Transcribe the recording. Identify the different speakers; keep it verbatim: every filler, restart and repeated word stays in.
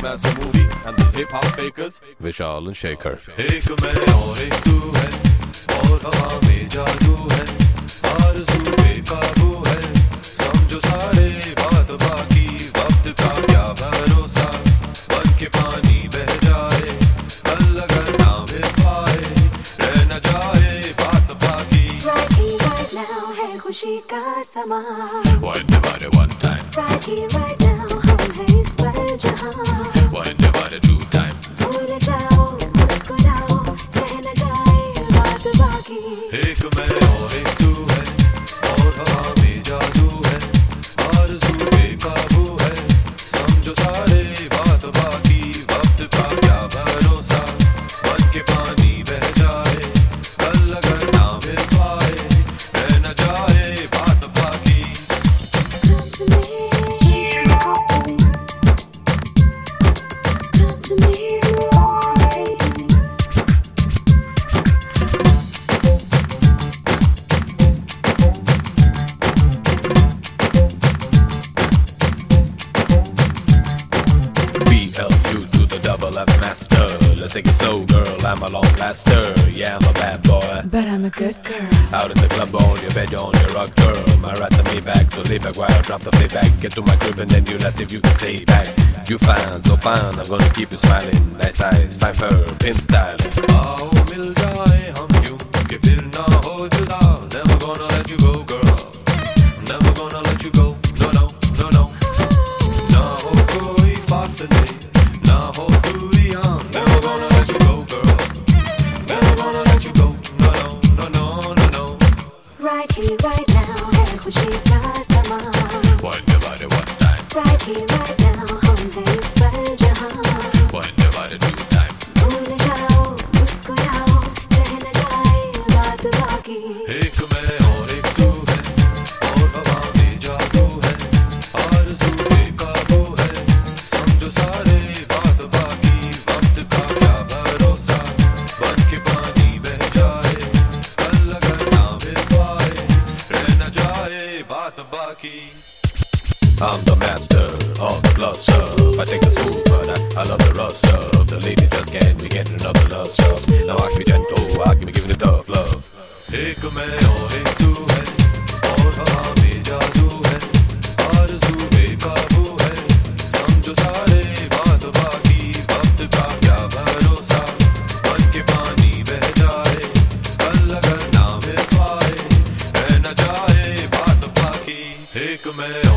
Speaker 1: master movie and the hip hop fakers, Vishal and Shaker.
Speaker 2: एक मैं और एक तू है, और हवा में जादू है, आरज़ू बेकाबू है, समझो सारे बात बाकी, वक्त का क्या भरोसा, बन के पानी बह जाए, कल अगर ना मिल पाए, रह न जाए बात बाकी.
Speaker 3: Right here, right now है खुशी का समा.
Speaker 2: One divided one time.
Speaker 3: Right here, right now हम हैं इस पल जहाँ.
Speaker 2: One divided two time.
Speaker 3: भूल जाओ, मुस्कुराओ, रह न जाए बात बाकी.
Speaker 2: एक मैं और एक तू है, और हवा में जादू है, आरज़ू बेकाबू है, समझो सारे बात बाकी, वक्त का क्या भरोसा, बन के पानी बह जाए, कल अगर ना मिल पाए, रह न जाए बात बाकी.
Speaker 3: Come to me, come to me,
Speaker 2: B L U to the double F master. Let's take it slow, girl. I'm a long laster. Yeah, I'm a bad boy.
Speaker 3: but I'm a good girl.
Speaker 2: Out in the club, on your bed, you're on your rock, girl. My right to me back, so lay back while I drop the playback. Get to my crib and then you left if you can stay back. You fine, so fine, I'm gonna keep you smiling. Nice eyes, fine fur, pimp style. आओ मिल जाए हम यूं कि फिर ना हो जुदा. Never gonna let you go, girl. Never gonna let you go. No, no, no, no. ना हो कोई फासले, ना हो दूरियां. Never gonna let you go, girl. Never gonna let you go. No, no, no, no, no, no.
Speaker 3: Right here, right now है खुशी का समा.
Speaker 2: One divided one time.
Speaker 3: Right here, right now हम हैं इस पल जहाँ.
Speaker 2: One divided two time.
Speaker 3: भूल जाओ, मुस्कुराओ, रह न जाए बात बाकी.
Speaker 2: एक मैं और एक तू है, और हवा में जादू है, आरज़ू बेकाबू है, समझो सारे बात बाकी, वक्त का क्या भरोसा, बन के पानी बह जाए, कल अगर ना मिल पाए, रह न जाए बात बाकी. I'm the master of the blood stuff. I take the smooth, but I, I love the rough stuff. The ladies just can't be getting enough of love stuff. Now I can be gentle, I can be giving it tough love. एक मैं और एक तू है, और हवा में जादू है, आरज़ू बेकाबू है, समझो सारे बात बाकी, वक्त का क्या भरोसा, बन के पानी बह जाए, कल अगर ना मिल पाए, रह न जाए बात बाकी. एक मैं